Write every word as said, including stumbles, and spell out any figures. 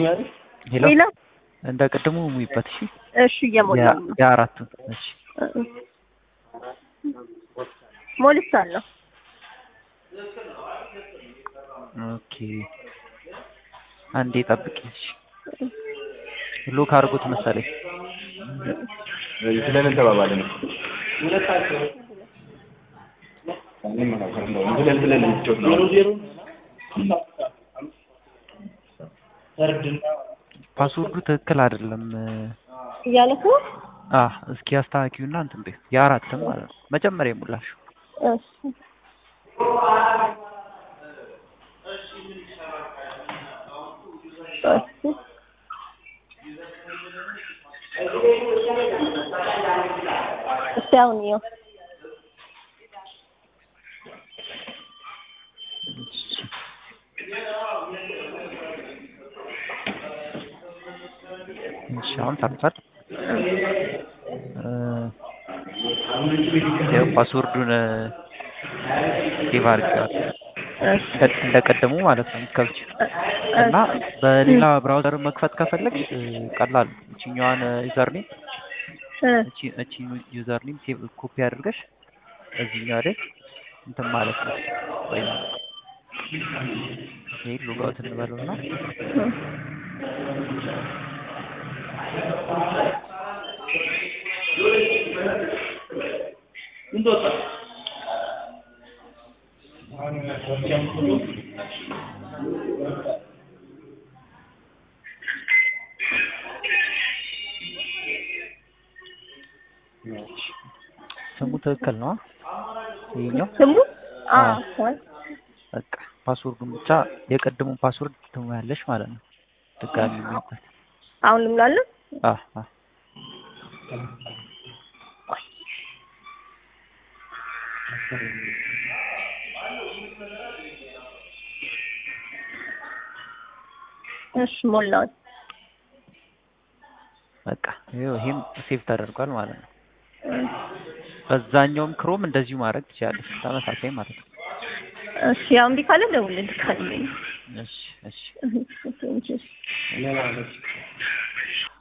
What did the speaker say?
ሄሎ ሌላ እንደ ቀድሞ ሙይበት እሺ እሺ እየሞላው ነው የአራቱ እሺ ሞልቻለሁ ኦኬ አንዴ ጠብቂኝ እሺ ሎክ አድርጎት መሰለኝ ስለምን ተባባልን ሁለታቸው እኔ ማለት ነው እንግዲህ ብለን ልጆች ነው ፓስወርዱ ትክክል አይደለም እያለኩ አ እስኪ አስተካክዩና እንትን በይ የአራትም ማለት ነው መጀመሪያ ሙላሽ እሺ እሺ አሁን ነው እሺ አሁን ታጥፋት ያው ፓስወርዱን ሴቭ አድርገዋል እንደቀደሙ ማለት ነው ከብቻ እና በሌላ ብራውዘር መክፈት ከፈለግሽ ቀላል እቺኛዋን ዩዘርኔም እቺ እቺ ዩዘርኔም ሴቭ ኮፒ አድርገሽ እዚህኛው ላይ እንትን ማለት ነው ወይ ይሄ ሎጋውት እንበለውና እንዶታ ስሙ ትክክል ነው ይሄኛው ስሙ አዎ በቃ ፓስወርዱን ብቻ የቀደሙን ፓስወርድ ትሞያለሽ ማለት ነው ድጋሚ የሚበት አሁን ልምላለን አዎ አዎ እሺ ሞላው በቃ ይሄም ሴቭ ተደርጓል ማለት ነው በዛኛውም ክሮም እንደዚሁ ማድረግ ትችላለሽ ተመሳሳይ ማለት ነው እሺ አሁን ቢካለ ደውልልኝ ካለኝ እሺ እሺ እሺ እሺ